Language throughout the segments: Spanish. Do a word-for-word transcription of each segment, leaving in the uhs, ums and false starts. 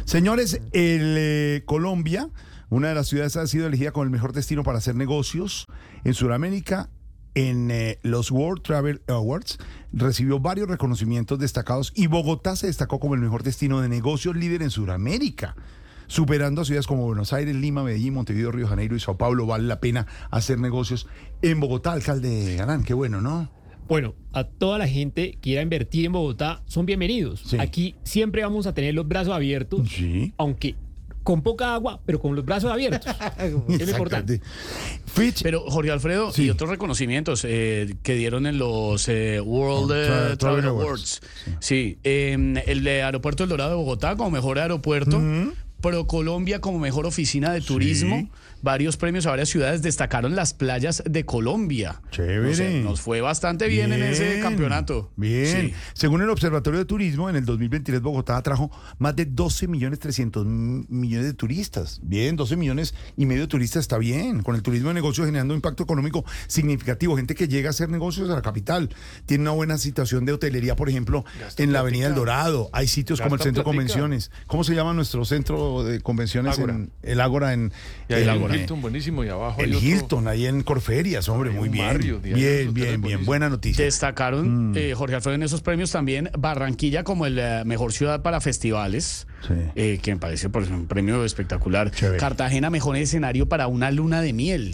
Señores, el, eh, Colombia, una de las ciudades, ha sido elegida como el mejor destino para hacer negocios en Sudamérica. En eh, los World Travel Awards recibió varios reconocimientos destacados y Bogotá se destacó como el mejor destino de negocios líder en Sudamérica, superando a ciudades como Buenos Aires, Lima, Medellín, Montevideo, Río de Janeiro y Sao Paulo. Vale la pena hacer negocios en Bogotá, alcalde Galán, qué bueno, ¿no? Bueno, a toda la gente que quiera invertir en Bogotá son bienvenidos. Sí. Aquí siempre vamos a tener los brazos abiertos, Sí. aunque con poca agua, pero con los brazos abiertos. Es lo importante. Fitch, Pero Jorge Alfredo, Sí. y otros reconocimientos eh, que dieron en los eh, World eh, Tra- Travel Travel Awards. Awards. Sí, eh, el de Aeropuerto El Dorado de Bogotá como mejor aeropuerto. Ujú. ProColombia como mejor oficina de turismo. Sí. Varios premios a varias ciudades. Destacaron las playas de Colombia. Chévere. O sea, nos fue bastante bien, en ese campeonato. Bien. Sí. Según el Observatorio de Turismo, en el dos mil veintitrés Bogotá atrajo más de doce millones trescientos millones de turistas. Bien, doce millones y medio de turistas está bien. Con el turismo de negocios generando un impacto económico significativo. Gente que llega a hacer negocios a la capital. Tiene una buena situación de hotelería, por ejemplo, Gasta en la platica. Avenida El Dorado. Hay sitios como el Gasta Centro de platica. Convenciones. ¿Cómo se llama nuestro centro de convenciones? Ágora. En el Ágora en Y hay en- un eh, Hilton buenísimo y abajo El hay otro. Hilton, ahí en Corferias, hombre, Hay muy un bien. Marriott, y hay Bien, unos bien, hoteles bien. buenísimos. Buena noticia. Destacaron, Mm. eh, Jorge Alfredo, en esos premios también Barranquilla como el eh, mejor ciudad para festivales, Sí. eh, que me parece por un premio espectacular. Chévere. Cartagena, mejor escenario para una luna de miel.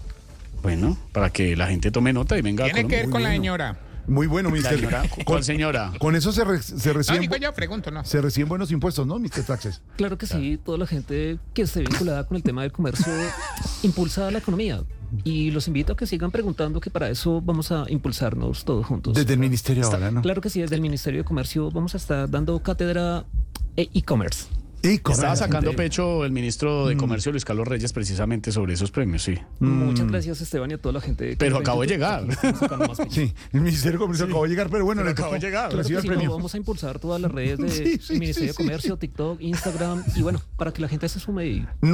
Bueno, para que la gente tome nota y venga a Tiene que Colombia. ver Muy con la bueno. señora. Muy bueno, La mister señora, Con, ¿cuál señora? con eso se, re- se No, reciben digo yo, pregunto, ¿no? se reciben buenos impuestos, ¿no, mister Taxes? Claro que sí, toda la gente que esté vinculada con el tema del comercio impulsa la economía. Y los invito a que sigan preguntando, que para eso vamos a impulsarnos todos juntos. Desde el ministerio ahora, ¿no? Claro que sí, desde el Ministerio de Comercio vamos a estar dando cátedra e- e-commerce. Y con- Estaba sacando gente- pecho el ministro de Comercio, Luis Carlos Reyes, precisamente sobre esos premios, sí. Muchas gracias, Esteban, y a toda la gente. que Pero nos ve en acabo de YouTube. llegar. Aquí estamos sacando más pecho. Sí, el Ministerio de Comercio acabó de llegar, pero bueno, Pero le acabó tocó de llegar. Claro recibir que el sí, premio. no, vamos a impulsar todas las redes de Sí, sí, Ministerio sí, de sí. Comercio, TikTok, Instagram, y bueno, para que la gente se sume y